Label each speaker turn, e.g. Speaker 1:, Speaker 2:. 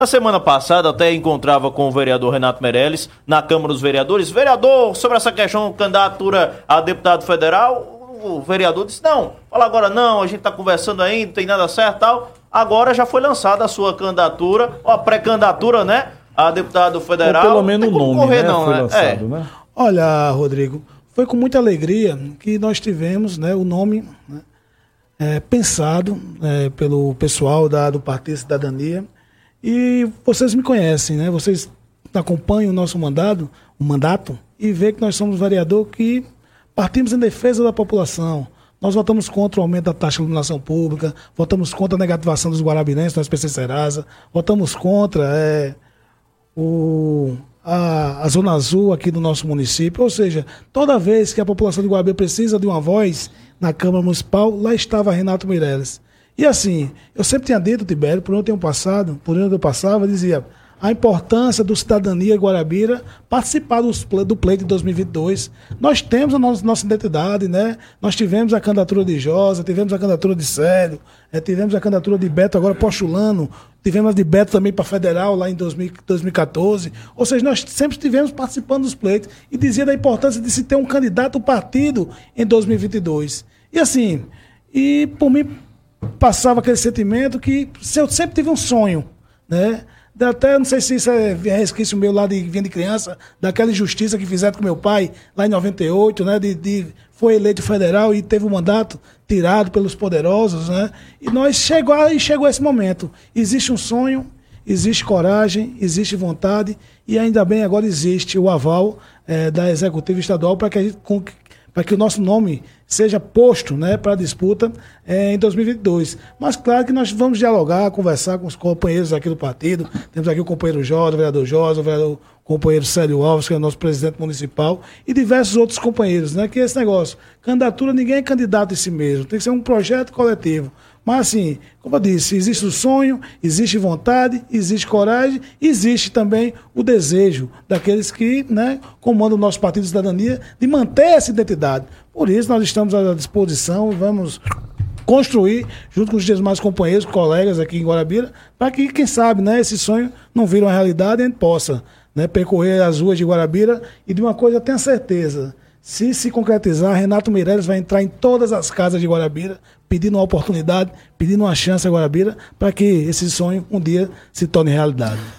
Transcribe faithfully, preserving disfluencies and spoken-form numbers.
Speaker 1: Na semana passada até encontrava com o vereador Renato Meireles na Câmara dos Vereadores. Vereador, sobre essa questão de candidatura a deputado federal, o vereador disse, não, fala agora não, a gente está conversando ainda, não tem nada certo e tal. Agora já foi lançada a sua candidatura, ou a pré-candidatura, né, a deputado federal.
Speaker 2: Ou pelo menos o nome,
Speaker 1: correr,
Speaker 2: né,
Speaker 1: não,
Speaker 2: foi
Speaker 1: né?
Speaker 2: lançado,
Speaker 1: É.
Speaker 2: né?
Speaker 3: Olha, Rodrigo, foi com muita alegria que nós tivemos, né, o nome, né, é, pensado é, pelo pessoal da, do Partido Cidadania. E vocês me conhecem, né? Vocês acompanham o nosso mandato, o mandato e vê que nós somos vereador que partimos em defesa da população. Nós votamos contra o aumento da taxa de iluminação pública, votamos contra a negativação dos guarabirenses no S P C Serasa, votamos contra é, o, a, a Zona Azul aqui do nosso município. Ou seja, toda vez que a população de Guarabira precisa de uma voz na Câmara Municipal, lá estava Renato Meireles. E assim, eu sempre tinha dito, Tibério, por onde eu tenho passado, por onde eu passava, dizia a importância do Cidadania Guarabira participar dos, do pleito de dois mil e vinte e dois. Nós temos a nossa, nossa identidade, né? Nós tivemos a candidatura de Josa, tivemos a candidatura de Célio, é, tivemos a candidatura de Beto agora postulando, tivemos a de Beto também para federal lá em dois mil, dois mil e quatorze. Ou seja, nós sempre estivemos participando dos pleitos e dizia da importância de se ter um candidato partido em dois mil e vinte e dois. E assim, e por mim passava aquele sentimento que eu sempre tive um sonho, né? Até, não sei se isso é resquício meu lá de vinha de criança, daquela injustiça que fizeram com meu pai lá em noventa e oito, né? De, de, foi eleito federal e teve o mandato tirado pelos poderosos, né? E nós chegou, e chegou esse momento. Existe um sonho, existe coragem, existe vontade e ainda bem agora existe o aval é, da Executiva Estadual para que a gente, para que o nosso nome seja posto, né, para a disputa é, em dois mil e vinte e dois. Mas claro que nós vamos dialogar, conversar com os companheiros aqui do partido. Temos aqui o companheiro Jorge, o vereador Jorge, o, vereador, o companheiro Célio Alves, que é o nosso presidente municipal, e diversos outros companheiros, né, que esse negócio, candidatura, ninguém é candidato em si mesmo, tem que ser um projeto coletivo. Mas assim, como eu disse, existe o sonho, existe vontade, existe coragem, existe também o desejo daqueles que, né, comandam o nosso Partido de Cidadania de manter essa identidade. Por isso nós estamos à disposição, vamos construir, junto com os demais companheiros, colegas aqui em Guarabira, para que, quem sabe, né, esse sonho não vire uma realidade e a gente possa, né, percorrer as ruas de Guarabira. E de uma coisa eu tenho certeza, se se concretizar, Renato Meireles vai entrar em todas as casas de Guarabira, pedindo uma oportunidade, pedindo uma chance a Guarabira, para que esse sonho um dia se torne realidade.